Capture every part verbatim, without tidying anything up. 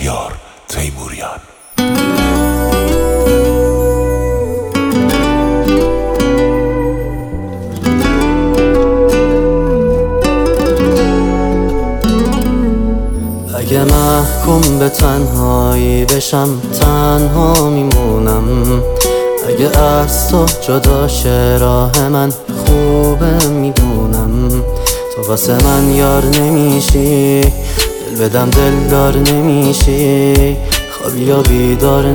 شهریار تیموریان. اگه محکوم به تنهایی بشم تنها میمونم، اگه از تو جدا شه راه من خوبه میدونم. تو واسه من یار نمیشی، دل بدم دلدار نمیشی، خوابی یا بیدار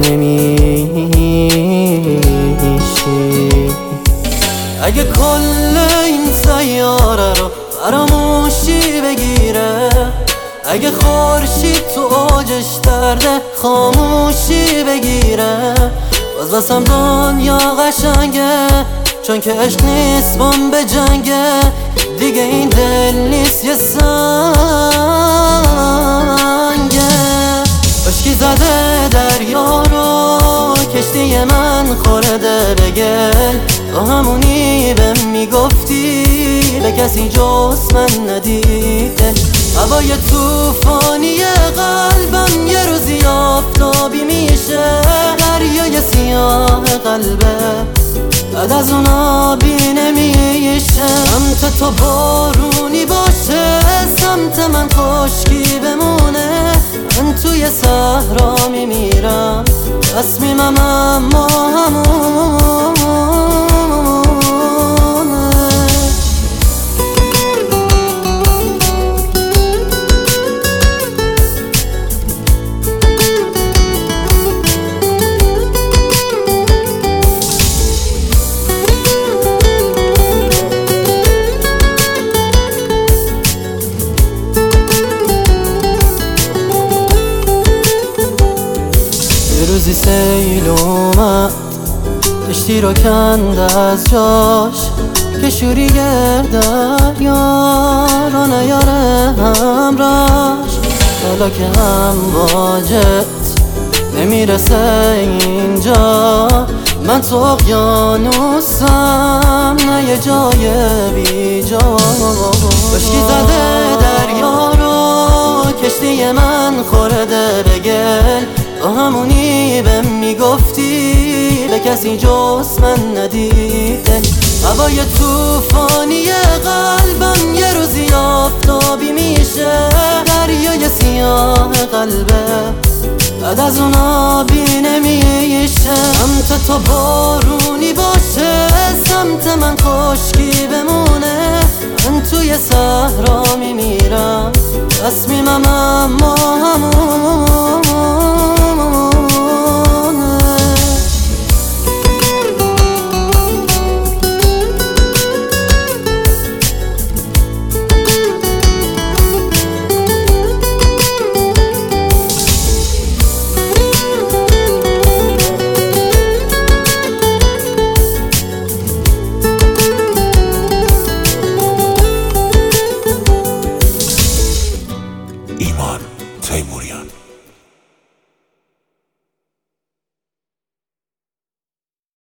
نمیشی. اگه کل این سیاره رو فراموشی بگیره، اگه خورشید تو اوجش درده خاموشی بگیره، باز واسم دنیا قشنگه، چون که عشق نیست بم به جنگه. دیگه این دل نیست یه سنگه. خشکی زده دریا رو کشتی من خورده به گل، تو همونی بهم میگفتی به کسی جز من ندیده. هوای توفانی قلبم یه روزی آفتابی میشه، دریای سیاه قلبه بعد از اون آبی نمیشه. سمت تو بارونی باشه، سمت من خشکی بمونه، من توی صحرا میمیرم تصمیمم اما همونه. روزی سیل اومد کشتی رو کند از جاش، که شوری دریا رو نیاره همراش. حالا که هم واجت نمیرسه اینجا، من تو اقیانوسم نه یه جای بی جا. خشکی زده دریا رو کشتی من خورده به گل، تو همونی بهم میگفتی به کسی جز من ندیده. هوای توفانی قلبم یه روزی آفتابی میشه، دریای سیاه قلبه بعد از اون آبی نمیشه. سمت تو بارونی باشه، سمت من خشکی بمونه، من توی صحرا میمیرم تصمیمم اما همون